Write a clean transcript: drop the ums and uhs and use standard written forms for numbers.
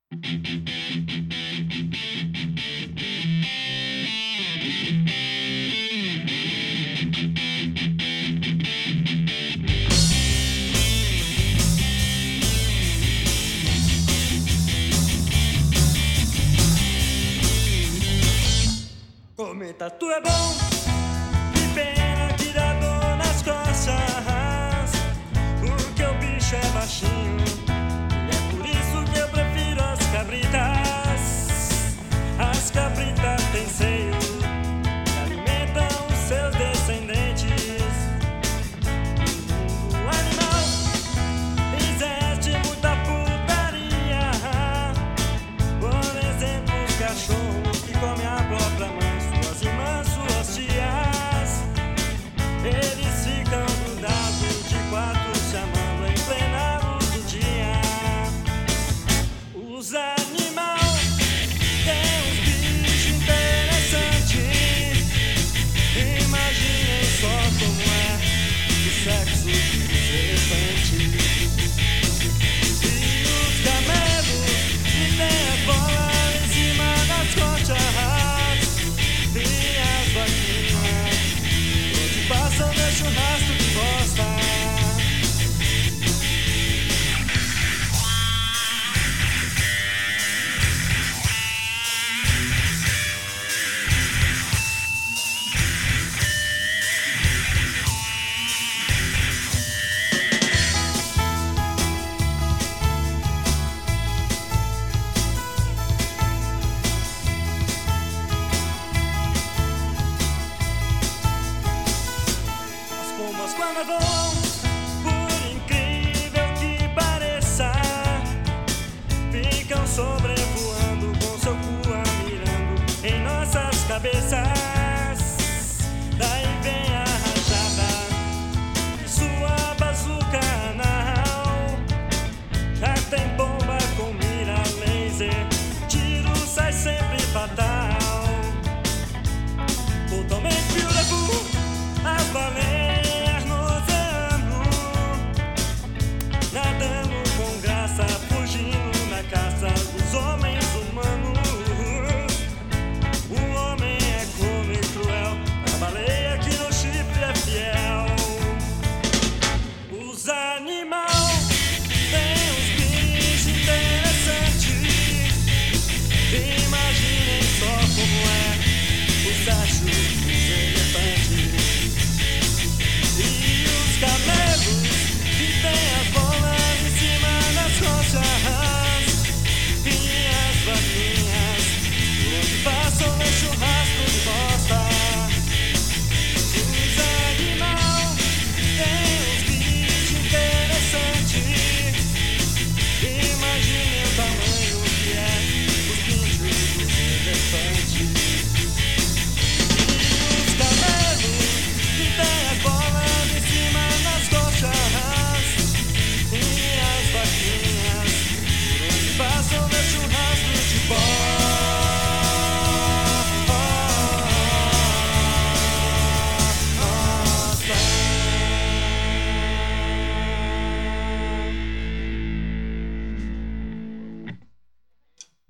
Comer tatu é bom, que pena que dá dor nas costas, porque o bicho é baixinho, e é por isso que eu prefiro as cabritas. As cabritas têm seio, que alimentam os seus descendentes. O animal exerce muita putaria, por exemplo os cachorros que comem a própria mãe. Eles ficam grudados de quatro, chamando em plena luz do dia. Os animais têm uns bichos interessantes. Imaginem só como é o sexo dos elefantes. E os camelos que têm a bola em cima das costas. E as vaquinhas passam, deixa um rastro de bosta. Pombas quando voam, por incrível que pareça, ficam sobre